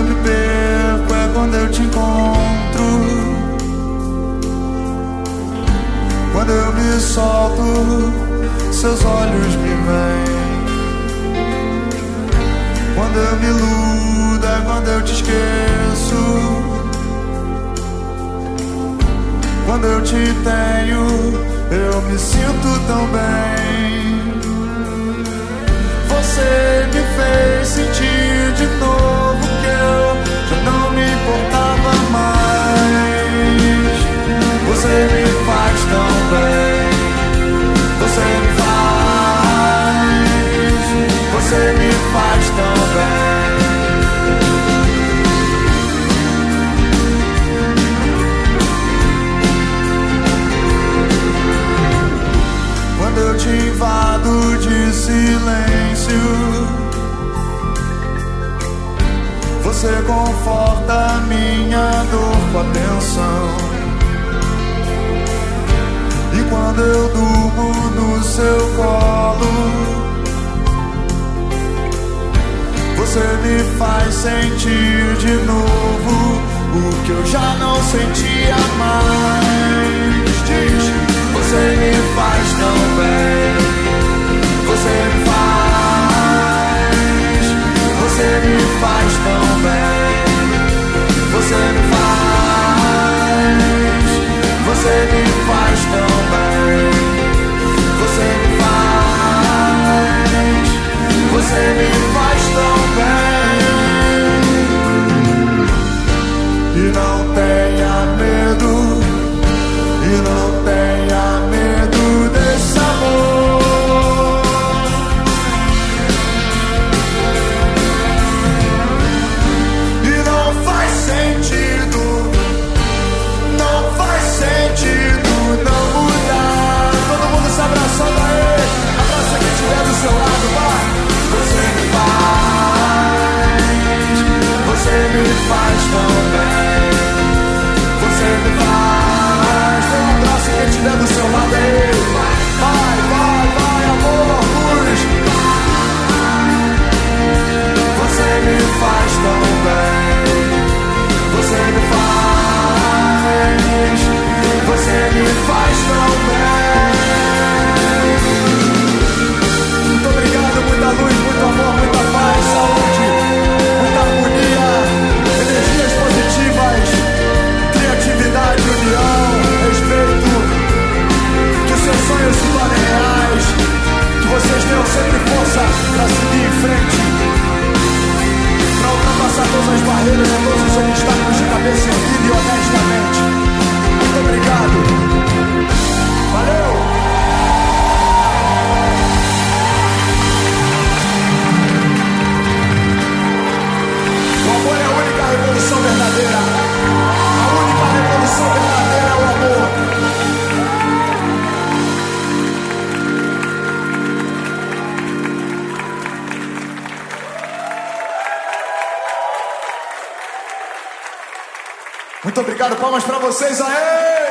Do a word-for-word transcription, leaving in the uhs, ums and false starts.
me perco é quando eu te encontro. Quando eu me solto, seus olhos me veem. Quando eu me iludo é quando eu te esqueço. Quando eu te tenho, eu me sinto tão bem. Você me fez sentir de novo que eu já não me importava mais. Você me faz tão bem. Você me faz. Você me faz tão bem. Quando eu te invado de silêncio, você conforta minha dor com atenção. E quando eu durmo no seu colo, você me faz sentir de novo o que eu já não sentia mais. Diz, você me faz tão bem. Você me faz. Você me faz tão bem. Você me faz. Você me faz tão bem. Você me faz. Você me faz tão bem. E não tenha medo. E não tenha medo desse amor. E não faz sentido, não faz sentido não mudar. Todo mundo se abraçando aí. Abraça quem estiver do seu lado, vai. Você me faz. Você me faz tão bem. Você me faz. Quem estiver do seu lado aí, vai, vai, vai, amor, luz. Você me faz tão bem. Você me faz. Você me faz tão bem. Muito obrigado, muita luz, muito amor, muita paz, saúde, muita harmonia, energias positivas, criatividade, união, respeito. Seus sonhos se tornem reais. Que vocês tenham sempre força para seguir em frente, para ultrapassar todas as barreiras e todos os obstáculos de cabeça erguida e honestamente. Muito obrigado. Valeu! O amor é a única revolução verdadeira. A única revolução verdadeira é o amor. Muito obrigado, palmas pra vocês aí!